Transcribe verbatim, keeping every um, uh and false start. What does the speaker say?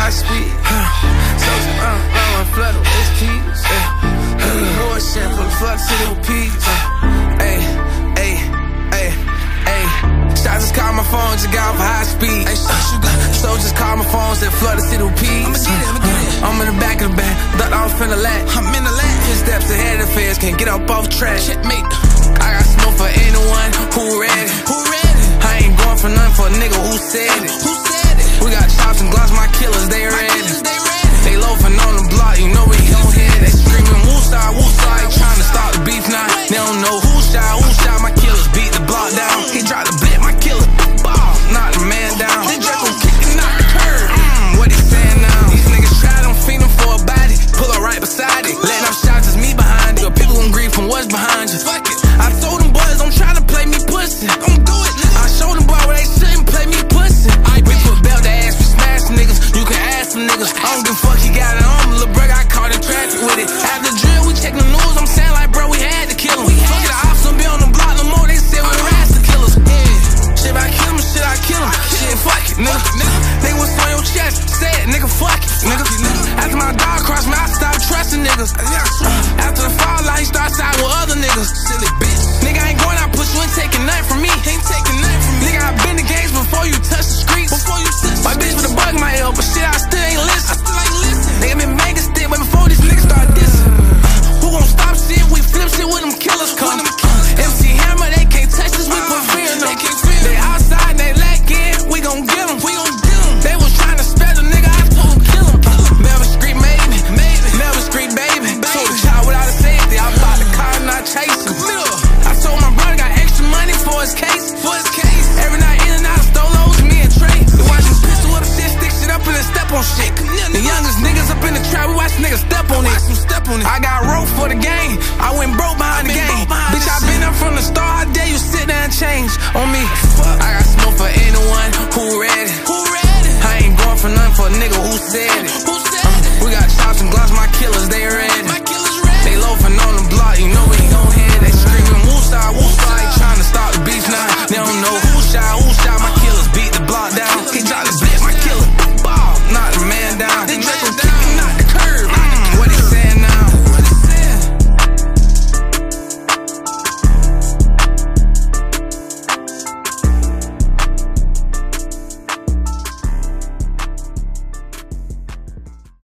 high speed. So, uh, uh, flood with S Ps. More shit for the flood city with P's. Ayy, ayy, ayy, ayy. Shots just call my phone, just got off high speed. So just call my phone, said flood the city with P's. I'ma get it, I'ma get it. I'm in the back of the bag, thought I was finna lat. I'm in the lat. Ten steps ahead of the feds, can't get up off track. Checkmate. I got smoke for anyone who ready. Who ready? I ain't going for nothing for a nigga who said it. Who said it? We got chops and gloss, my killers, they ready. Killers, they ready. They loafing on the block, you know we gon' hit it. They screaming woosah, woosah, they tryna stop the beef now. They don't know who shot, who shot, my killers beat the block down. He dropped the blit, my killers ball, knock the man down. They Draco kicking out the curb. Mm, what he saying now? These niggas try, I'm feeding for a body. Pull up right beside it. Letting off shots, it's me behind it. Your people gon' grieve from what's behind you. Fuck it. I told them boys, don't try to play me pussy. Don't do it, nigga. I showed them boys where they shouldn't play me pussy. I we put belt to ass, we smash niggas. You can ask some niggas. I don't give a fuck, he got it on me. Lil' bro got caught in traffic with it. After the drill, we check the news. I'm saying like, bro, we had to kill him. Fuck it, the ops don't be on the block no more. They said we harass the killers. Yeah. Shit, I kill him, shit, I kill him. Shit, fuck it, nigga. They was on your chest. Say it, nigga, fuck it, nigga. After my dog crossed me, I stopped trusting niggas. After the fallout, he started siding with other niggas. Silly bitch. Nigga, I ain't going out, push you ain't taking nothing from me. Ain't taking nothing from me. Nigga, I been the games before you touch the streets. Before you touch my bitch with a bug in my ear, but shit, I still ain't listen. I still ain't listen. Nigga been making stick, but before these niggas start dissing. Who gon' stop shit? We flip shit when them killers come. M C Hammer, they can't touch us, we put fear in them. They can't fear. They outside, they lacking, we gon' get them. We gon' get them. They was trying to spare the nigga, I told them kill him. Melvin Street made me, Melvin Street baby. Told the child without a safety, I bought the car and I chased him. I told my brother got extra money for his case. For his case. Every night in and out of Stolos, me and Trey. We watch him pistol whip shit, stick shit up and then step on shit. The youngest niggas up in the trap, we watch niggas step on it. Step on it. I got rope for the game, I went broke behind the game. Bitch, I been up from the start, how dare you sit there and change on me? I got smoke for anyone who ready. Who ready? I ain't going for nothing for a nigga who said it. Who said it? We got chops and gloss, my killers, they ready. My killers ready. They loafing on the block, you know we